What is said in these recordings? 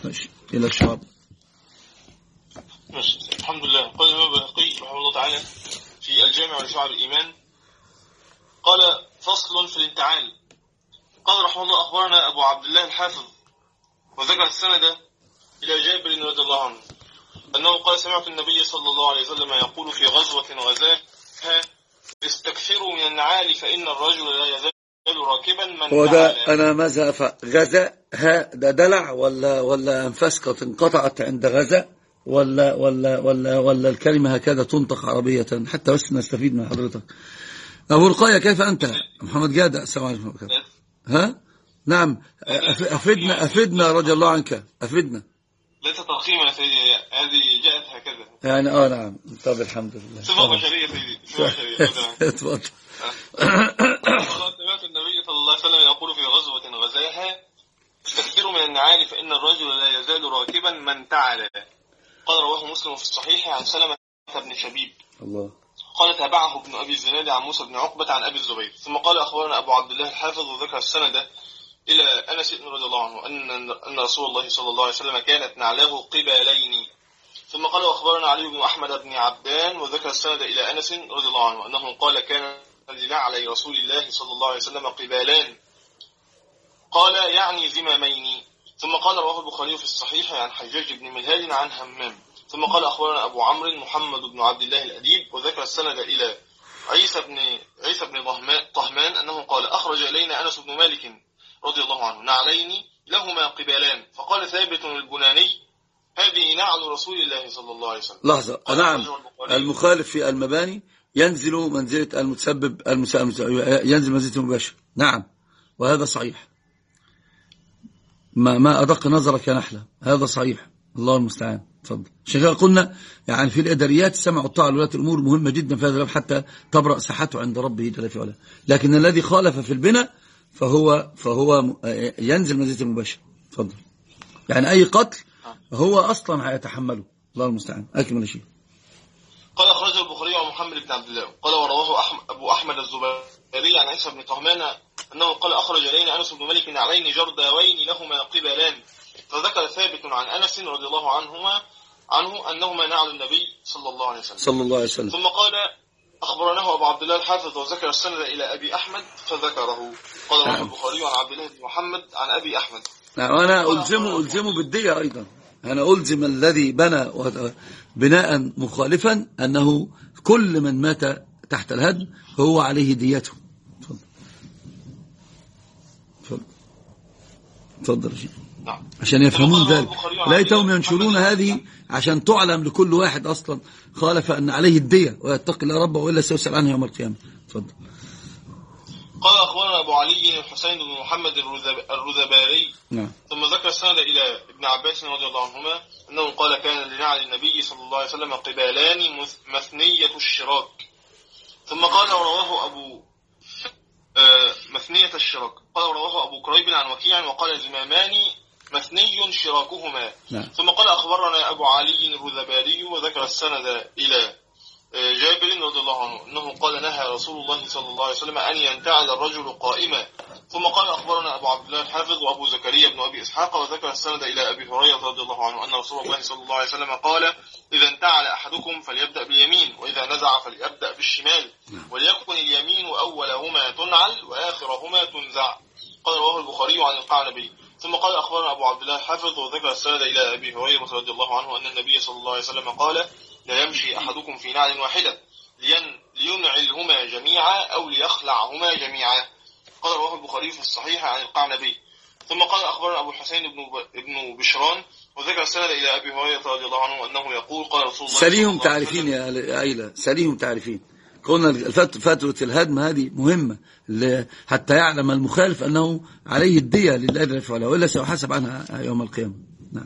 ماشي إلى الشعب. ماشي. الحمد لله. قال الإمام البيهقي رحمه الله تعالى في الجامع لشعب الإيمان، قال فصل في الانتعال. قال رحمه الله أخبرنا أبو عبد الله الحافظ وذكر السند إلى جابر رضي الله عنه أنه قال سمعت النبي صلى الله عليه وسلم يقول في غزوة غزاها استكثروا من النعال فإن الرجل لا يزال راكبا من هو ده أنا ماذا غزاها ده دلع ولا أنفاس انقطعت عند غزا ولا الكلمة هكذا تنطق عربية حتى بس نستفيد من حضرتك. أبو رقية كيف أنت؟ محمد جاد السلام عليكم. ها نعم أفدنا رضي الله عنك أفدنا. ليس ترخيما يا سيدي، هذه جاءت هكذا يعني نعم. طب الحمد لله. صفة بشرية سيدي، صفة بشرية. اتفضل. سمعت النبي صلى الله عليه وسلم يقول في غزوة غزاها استكثروا من النعال فإن الرجل لا يزال راكبا من تعالى. قال رواه مسلم في الصحيح عن سلمة بن شبيب الله قال تابعه ابن أبي الزناد عن موسى بن عقبة عن أبي الزبير. ثم قال أخبرنا أبو عبد الله الحافظ وذكر السند إلى أنس رضي الله عنه أن رسول الله صلى الله عليه وسلم كانت نعلاه قبالين. ثم قال أخبرنا علي بن أحمد بن عبدان وذكر السند إلى أنس رضي الله عنه أنه قال كان لنعل رسول الله صلى الله عليه وسلم قبالان، قال يعني زمامين. ثم قال رواه البخاري في الصحيح عن حجاج بن ملهال عن همام. ثم قال أخبرنا أبو عمرو محمد بن عبد الله الأديب وذكر السند إلى عيسى بن طهمان أنه قال أخرج إلينا أنس بن مالك رضي الله عنه نعلين لهما قبالان، فقال ثابت البناني هذه نعل رسول الله صلى الله عليه وسلم. لحظة. نعم المخالف في المباني ينزل منزلة المتسبب ينزل منزلة المباشر. نعم وهذا صحيح. ما أدق نظرك يا نحلة، هذا صحيح. الله المستعان. تفضل. شكرا. قلنا يعني في الإداريات السمع والطاعة لولاة الأمور مهمة جدا في هذا الباب حتى تبرأ ساحته عند ربه جل في علاه. لكن الذي خالف في البناء فهو ينزل منزلة المباشر. تفضل. يعني أي قتل هو أصلا هيتحمله. الله المستعان. أكمل شيء. قال أخرجه البخاري عن محمد بن عبد الله قال ورواه أبو أحمد الزبيري عن عيسى بن طهمان أنه قال أخرج إلينا أنس بن مالك نعلين جرداوين لهما قبالان، فذكر ثابت عن أنس رضي الله عنه أنهما نعل النبي صلى الله عليه وسلم. ثم قال أخبرناه أبو عبد الله الحافظ وذكر السند إلى أبي أحمد فذكره. قال رواه البخاري عن عبد الله بن محمد عن أبي أحمد. نعم أنا ألزمه بالدية أيضا. أنا ألزم الذي بنى بناء مخالفا أنه كل من مات تحت الهدم هو عليه ديته. تفضل شيء. نعم. عشان يفهمون ذلك. ليتهم ينشرون هذه عشان تعلم لكل واحد أصلا خالف أن عليه الدية ويتقي الله ربه وإلا سيسأل عنه يوم القيامة. تفضل. قال أخبرنا أبو علي الحسين بن محمد الرذباري. نعم. ثم ذكر السند إلى ابن عباس رضي الله عنهما أنه قال كان لنعل النبي صلى الله عليه وسلم قبالان مثنية الشراك. ثم قال ورواه أبو مثنية الشراك قال ورواه أبو كريب عن وكيع وقال زمامان مثني شراكهما. نعم. ثم قال أخبرنا أبو علي الرذباري وذكر السند إلى جابر رضي الله عنه أنه قال نهى رسول الله صلى الله عليه وسلم أن ينتعل الرجل قائما. ثم قال أخبرنا أبو عبد الله الحافظ وأبو زكريا بن أبي إسحاق وذكر السند إلى أبي هريرة رضي الله عنه أن رسول الله صلى الله عليه وسلم قال إذا انتعل أحدكم فليبدأ باليمين وإذا نزع فليبدأ بالشمال وليكن اليمين أولهما تنعل وآخرهما تنزع. قال رواه البخاري عن القعنبي. ثم قال أخبرنا أبو عبد الله الحافظ وذكر السند إلى أبي هريرة رضي الله عنه أن النبي صلى الله عليه وسلم قال لا يمشي أحدكم في نعل واحدة لينعلهما جميعا أو ليخلعهما جميعا. قال رواه البخاري في الصحيح عن القعنبي. ثم قال أخبرنا أبو الحسين ابن بشران وذكر السند إلى أبي هريرة رضي الله عنه أنه يقول قال رسول الله سليهم تعرفين يا عيلة سليهم تعرفين. قلنا فترة الهدم هذه مهمة حتى يعلم المخالف أنه عليه الدية لله جل وعلا وإلا سيحاسب عنها يوم القيامة. نعم.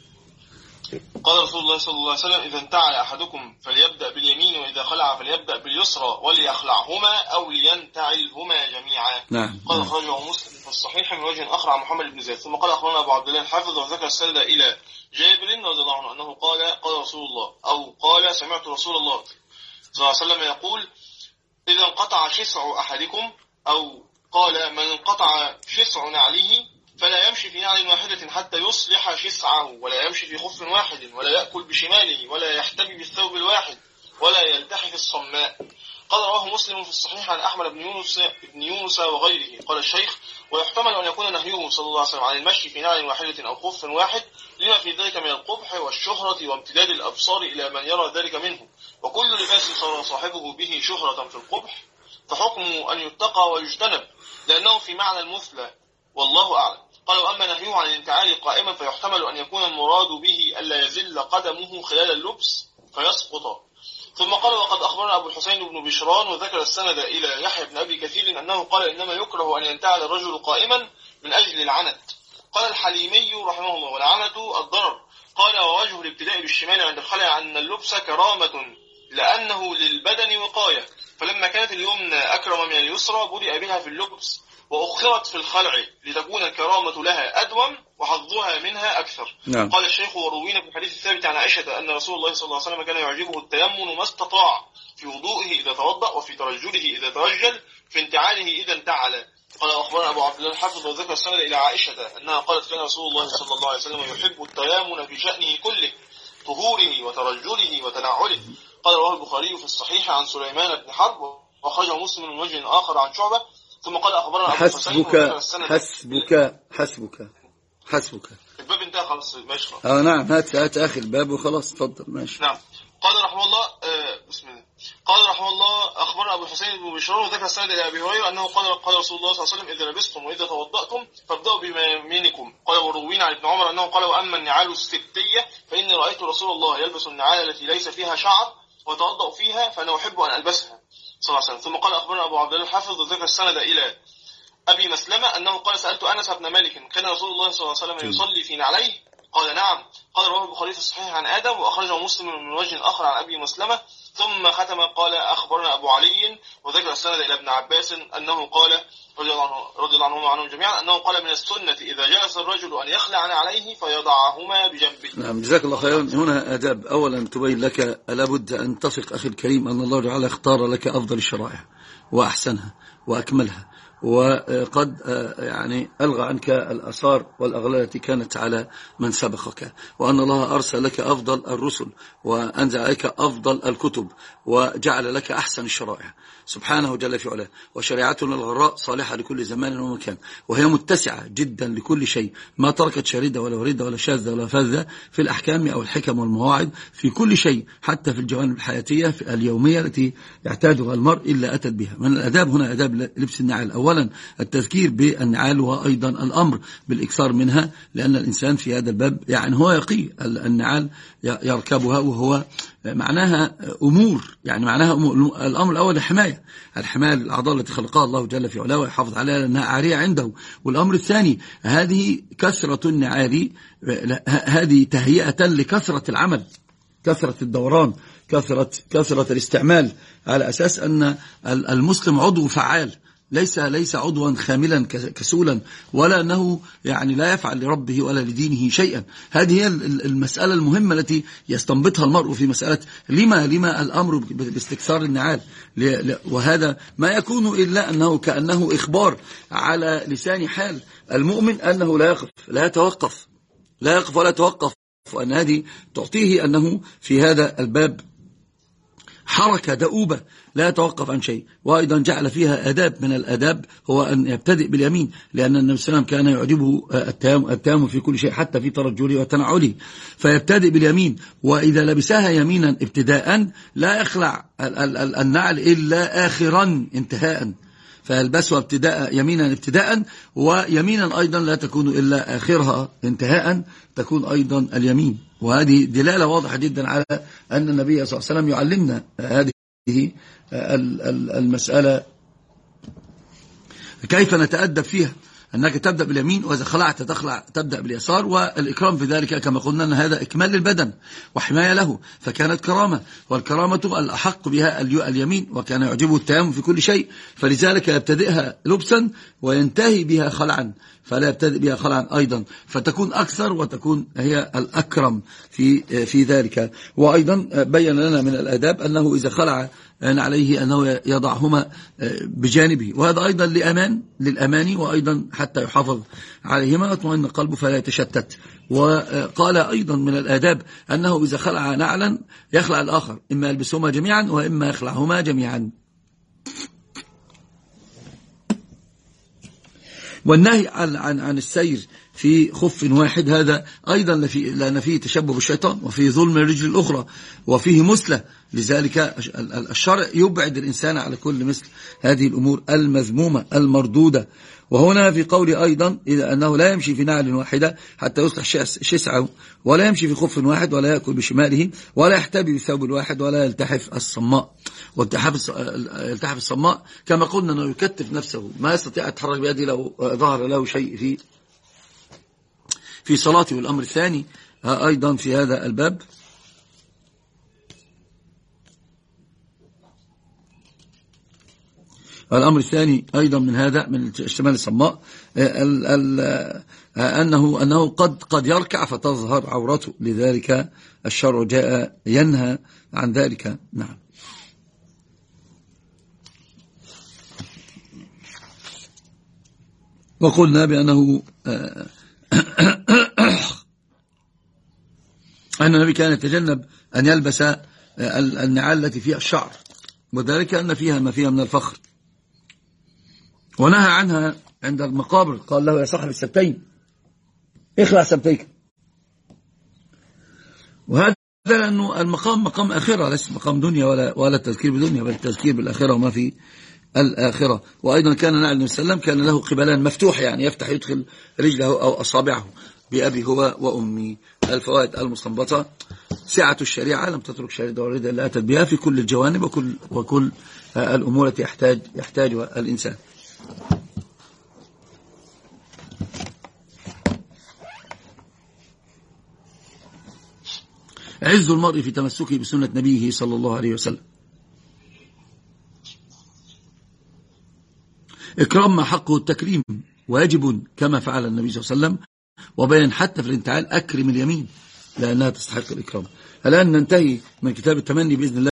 قال رسول الله صلى الله عليه وسلم إذا انتعل أحدكم فليبدأ باليمين وإذا خلع فليبدأ باليسرى وليخلعهما أو لينتعلهما جميعا. نعم. قال أخرجه مسلم في الصحيح من وجه آخر عن محمد بن زيد. ثم قال أخبرنا أبو عبد الله الحافظ وذكر السند إلى جابر رضي الله عنه أنه قال رسول الله أو قال سمعت رسول الله صلى الله عليه وسلم يقول إذا انقطع شسع أحدكم أو قال من انقطع شسع نعله فلا يمشي في نعل واحدة حتى يصلح شسعه، ولا يمشي في خف واحد، ولا يأكل بشماله، ولا يحتمي بالثوب الواحد، ولا يلتحف الصماء. قال رواه مسلم في الصحيح عن أحمد بن يونس وغيره. قال الشيخ: ويحتمل أن يكون نهيه صلى الله عليه وسلم عن المشي في نعل واحدة أو خف واحد لما في ذلك من القبح والشهرة وامتداد الأبصار إلى من يرى ذلك منه، وكل لباس صار صاحبه به شهرة في القبح فحكمه أن يتقى ويجتنب، لأنه في معنى المثلى، والله أعلم. قال: وأما نهيه عن الانتعال قائما فيحتمل أن يكون المراد به ألا يزل قدمه خلال اللبس فيسقط. ثم قال: وقد أخبرنا أبو الحسين بن بشران وذكر السند إلى يحيى بن أبي كثير أنه قال: إنما يكره أن ينتعل الرجل قائما من أجل العنت. قال الحليمي رحمه الله: والعنت الضرر. قال: ووجه الابتداء بالشمال عند الخلع أن اللبس كرامة لأنه للبدن وقاية، فلما كانت اليمنى أكرم من اليسرى بدأ بها في اللبس وأخرت في الخلع لتكون الكرامة لها أدوم وحظها منها أكثر. نعم. قال الشيخ: وروينا في الحديث الثابت عن عائشة أن رسول الله صلى الله عليه وسلم كان يعجبه التيمم ما استطاع، في وضوئه إذا توضأ، وفي ترجله إذا ترجل، في انتعاله إذا انتعل. قال: أخبرنا أبو عبد الله الحافظ وذكر السند إلى عائشة أنها قالت: كان رسول الله صلى الله عليه وسلم يحب التيامن في شأنه كله، طهوره وترجله وتنعله. قال: رواه البخاري في الصحيح عن سليمان بن حرب، وأخرجه مسلم من وجه آخر عن شعبة. ثم قال: أخبرنا أبو الحسين حسبك الباب انتهى خلاص، ماشي خلاص. نعم، هات آخر الباب وخلاص، تفضل. ماشي. نعم. قال رحمه الله بسم الله. قال رحمه الله: أخبرنا أبو الحسين بن بشران وذكر السند إلى أبي هريرة أنه قال رسول الله صلى الله عليه وسلم: إذا لبستم وإذا توضأتم فابدأوا بيمينكم. قال: وروينا عن ابن عمر أنه قال: وأما النعال الستية فإني رأيت رسول الله يلبس النعال التي ليس فيها شعر وتوضأ فيها، فأنا أحب أن ألبسها صلى الله عليه وسلم. ثم قال: أخبرنا أبو عبد الله الحافظ وذكر السند إلى أبي مسلمة أنه قال: سألت أنس بن مالك: كان رسول الله صلى الله عليه وسلم يصلي في نعليه؟ قال: نعم. قال: رواه البخاري في الصحيح عن آدم، وأخرجه مسلم من وجه آخر عن أبي مسلمة. ثم ختم قال: أخبرنا أبو علي وذكر السند إلى ابن عباس أنه قال رضي الله عنهم جميعا أنه قال: من السنة إذا جلس الرجل أن يخلع عليه فيضعهما بجنبه. نعم، جزاك الله خيرا. هنا آداب. أولا تبين لك لابد أن تثق أخي الكريم أن الله تعالى اختار لك أفضل الشرائع وأحسنها وأكملها، وقد يعني ألغى عنك الآثار والأغلال التي كانت على من سبقك، وأن الله أرسل لك أفضل الرسل وأنزل عليك أفضل الكتب وجعل لك أحسن الشرائع سبحانه جل في علاه. وشريعتنا الغراء صالحة لكل زمان ومكان، وهي متسعة جدا لكل شيء، ما تركت شريدة ولا وردة ولا شاذة ولا فاذة في الأحكام أو الحكم والمواعظ في كل شيء، حتى في الجوانب الحياتية في اليومية التي يعتادها المرء إلا أتت بها. من الأداب هنا أداب لبس النعال. أولا التذكير بالنعال، وأيضا الأمر بالإكثار منها، لأن الإنسان في هذا الباب يعني هو يقي النعال يركبها، وهو معناها أمور، يعني معناها الأمر الأول الحماية للأعضاء التي خلقها الله جل في علاه ويحافظ عليها لأنها عارية عنده. والأمر الثاني هذه كثرة النعال، هذه تهيئة لكثرة العمل، كثرة الدوران، كثرة الاستعمال، على أساس أن المسلم عضو فعال، ليس عضوا خاملا كسولا، ولا أنه يعني لا يفعل لربه ولا لدينه شيئا. هذه هي المسألة المهمة التي يستنبطها المرء في مسألة لما الأمر باستكثار النعال. وهذا ما يكون إلا أنه كأنه إخبار على لسان حال المؤمن أنه لا يتوقف ولا يتوقف، وأن هذه تعطيه أنه في هذا الباب حركة دؤوبة لا يتوقف عن شيء. وأيضا جعل فيها آداب. من الآداب هو أن يبتدئ باليمين، لأن النبي صلى الله عليه وسلم كان يعجبه التيامن في كل شيء حتى في ترجله وتنعله، فيبتدئ باليمين. وإذا لبسها يمينا ابتداء لا يخلع النعل إلا آخرا انتهاء، فيلبسها يمينا ابتداء، ويمينا أيضا لا تكون إلا آخرها انتهاء، تكون أيضا اليمين. وهذه دلالة واضحة جدا على أن النبي صلى الله عليه وسلم يعلمنا هذه المسألة كيف نتأدب فيها، أنك تبدأ باليمين، وإذا خلعت تبدأ باليسار. والإكرام في ذلك كما قلنا أن هذا إكمال للبدن وحماية له، فكانت كرامة، والكرامة الأحق بها اليمين، وكان يعجبه التيامن في كل شيء، فلذلك يبتدئها لبسا وينتهي بها خلعا، فلا يبتدئ بها خلعا أيضا، فتكون أكثر وتكون هي الأكرم في ذلك. وأيضا بين لنا من الآداب أنه إذا خلع عليه أنه يضعهما بجانبه، وهذا أيضا للأمان، وأيضا حتى يحافظ عليهما ويطمئن قلبه فلا يتشتت. وقال أيضا من الآداب أنه إذا خلع نعلا يخلع الآخر، إما يلبسهما جميعا وإما يخلعهما جميعا. والنهي عن السير في خف واحد هذا أيضا لأن فيه تشبه بالشيطان، وفيه ظلم الرجل الأخرى، وفيه مسلة. لذلك الشرع يبعد الإنسان على كل مثل هذه الأمور المذمومة المردودة. وهنا في قولي أيضا إذا أنه لا يمشي في نعل واحدة حتى يصلح شسعه، ولا يمشي في خف واحد، ولا يأكل بشماله، ولا يحتبي بثوب الواحد، ولا يلتحف الصماء. والتحف الصماء كما قلنا أنه يكتف نفسه، ما يستطيع يتحرك بيده لو ظهر له شيء في صلاته. والأمر الثاني أيضا في هذا الباب الأمر الثاني أيضا من هذا من اشتمال الصماء أنه قد يركع فتظهر عورته، لذلك الشرع جاء ينهى عن ذلك. نعم. وقلنا بأنه أن النبي كان يتجنب أن يلبس النعال التي فيها الشعر، وذلك أن فيها ما فيها من الفخر، ونهى عنها عند المقابر. قال له يا صاحب السبتين اخلع سبتيك. وهذا لأنه المقام مقام آخرة، ليس مقام دنيا ولا التذكير بدنيا، بل التذكير بالآخرة وما في الآخرة. وأيضا كان نعل النبي صلى الله عليه وسلم كان له قبلان مفتوح، يعني يفتح يدخل رجله أو أصابعه. بأبي هو وأمي. الفوائد المستنبطة: سعة الشريعة، لم تترك شريعة والردة إلا أتت بها في كل الجوانب وكل الأمور التي يحتاجها الإنسان. عز المرء في تمسكه بسنة نبيه صلى الله عليه وسلم. إكرام ما حقه التكريم واجب كما فعل النبي صلى الله عليه وسلم، وبين حتى في الانتعال أكرم اليمين لأنها تستحق الإكرام. الآن ننتهي من كتاب التمني بإذن الله.